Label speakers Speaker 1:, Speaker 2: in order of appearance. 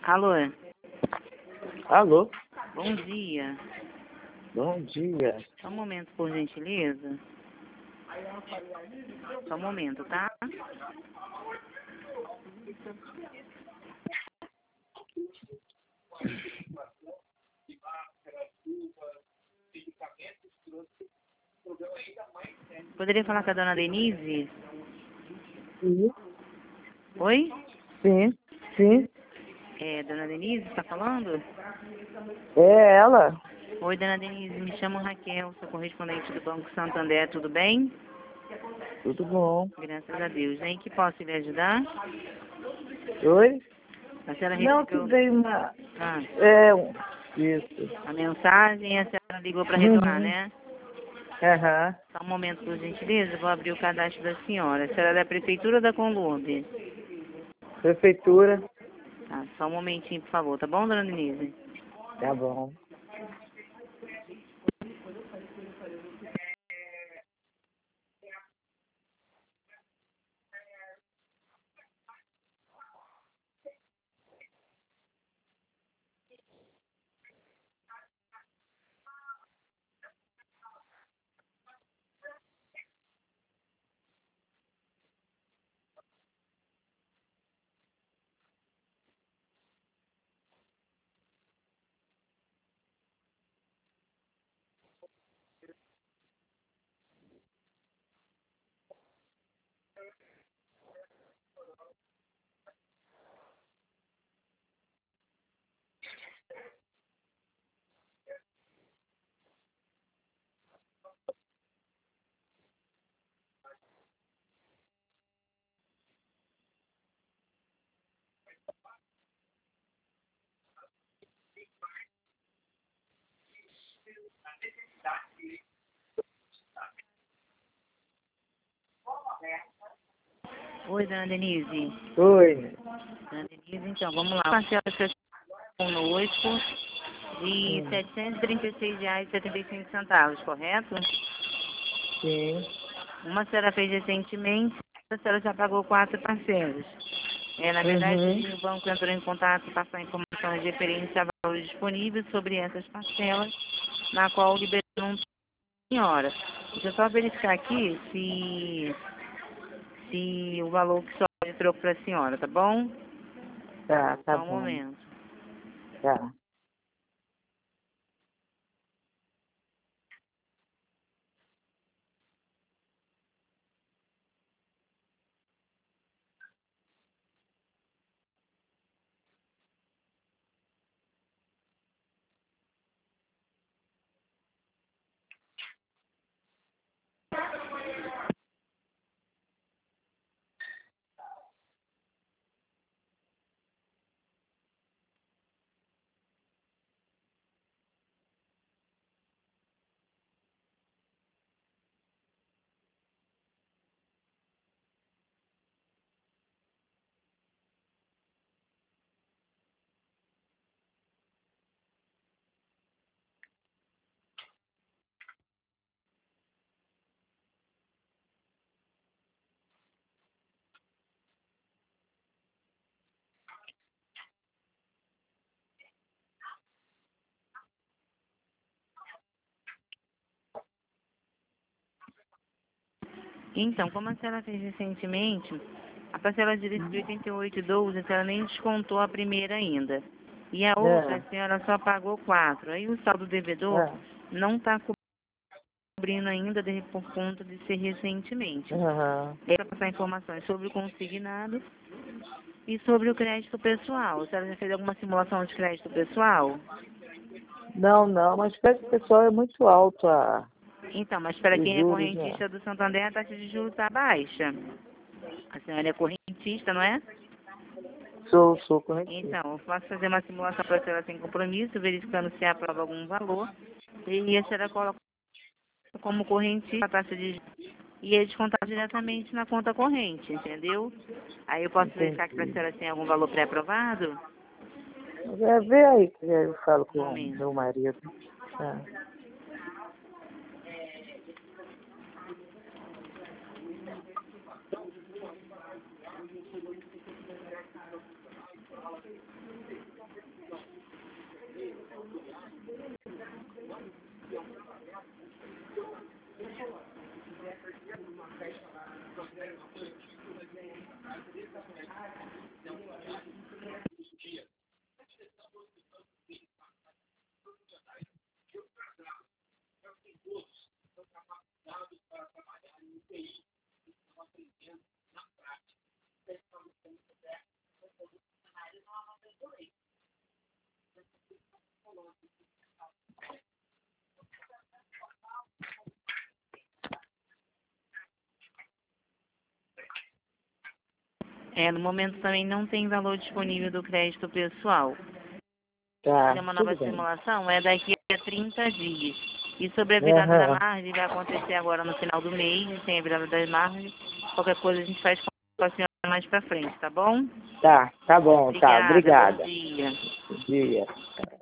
Speaker 1: Alô,
Speaker 2: Alô,
Speaker 1: bom dia.
Speaker 2: bom dia.
Speaker 1: Só um momento, por gentileza. Só um momento, tá? Poderia falar com a dona Denise?
Speaker 2: Sim,
Speaker 1: Oi?
Speaker 2: sim,
Speaker 1: É, dona Denise, está falando?
Speaker 2: é ela.
Speaker 1: Oi, dona Denise, me chamo Raquel, sou correspondente do Banco Santander, tudo bem?
Speaker 2: Tudo bom?
Speaker 1: Graças a Deus. Em que posso lhe ajudar?
Speaker 2: Oi?
Speaker 1: A senhora
Speaker 2: Não, que
Speaker 1: recebeu
Speaker 2: veio uma...
Speaker 1: ah,
Speaker 2: Isso.
Speaker 1: a mensagem e a senhora ligou para retornar,
Speaker 2: Uhum.
Speaker 1: né?
Speaker 2: Aham.
Speaker 1: Só um momento, por gentileza, vou abrir o cadastro da senhora. A senhora é da Prefeitura ou da Conlube?
Speaker 2: Prefeitura.
Speaker 1: Tá, só um momentinho, por favor, tá bom, dona Denise?
Speaker 2: Tá bom.
Speaker 1: Oi, dona Denise.
Speaker 2: Oi.
Speaker 1: Dona Denise, então, vamos lá. Parcela que conosco de
Speaker 2: Hum.
Speaker 1: R$ 736,75, correto?
Speaker 2: Sim.
Speaker 1: Uma senhora fez recentemente, a senhora já pagou 4 parcelas. Na verdade,
Speaker 2: Uhum.
Speaker 1: o banco entrou em contato para passar informações referentes a valores disponíveis sobre essas parcelas, na qual liberou uma senhora. Deixa eu só verificar aqui se o valor que só entrou para a senhora, tá bom?
Speaker 2: Tá
Speaker 1: Só um
Speaker 2: bom.
Speaker 1: momento.
Speaker 2: Tá.
Speaker 1: Então, como a senhora fez recentemente, a parcela de 88,12, a senhora nem descontou a primeira ainda. E a outra, a
Speaker 2: É.
Speaker 1: senhora só pagou 4. Aí o saldo devedor
Speaker 2: É.
Speaker 1: não está cobrindo ainda por conta de ser recentemente.
Speaker 2: Aham.
Speaker 1: É para passar informações sobre o consignado e sobre o crédito pessoal. A senhora já fez alguma simulação de crédito pessoal?
Speaker 2: Não, mas parece que o pessoal é muito alto
Speaker 1: Então, mas para
Speaker 2: os
Speaker 1: quem é
Speaker 2: juros, né?
Speaker 1: correntista do Santander, a taxa de juros está baixa. A senhora é correntista, não é?
Speaker 2: Sou corretivo.
Speaker 1: Então, eu posso fazer uma simulação para a senhora sem compromisso, verificando se aprova algum valor. E a senhora coloca como correntista a taxa de juros e é descontado diretamente na conta corrente, entendeu? Aí eu posso verificar que para a
Speaker 2: Entendi.
Speaker 1: senhora tem algum valor pré-aprovado?
Speaker 2: Vê aí que eu falo
Speaker 1: Um
Speaker 2: com
Speaker 1: momento.
Speaker 2: meu marido. Tá.
Speaker 1: No momento também não tem valor disponível do crédito pessoal.
Speaker 2: Tá,
Speaker 1: Uma nova
Speaker 2: tudo bem.
Speaker 1: simulação é daqui a 30 dias. E sobre a virada da
Speaker 2: Aham.
Speaker 1: margem, vai acontecer agora no final do mês, e tem a virada das margens. Qualquer coisa a gente faz com a senhora mais pra frente, tá bom?
Speaker 2: Tá bom, tá.
Speaker 1: Obrigada, bom
Speaker 2: Obrigada.
Speaker 1: dia.
Speaker 2: Bom dia.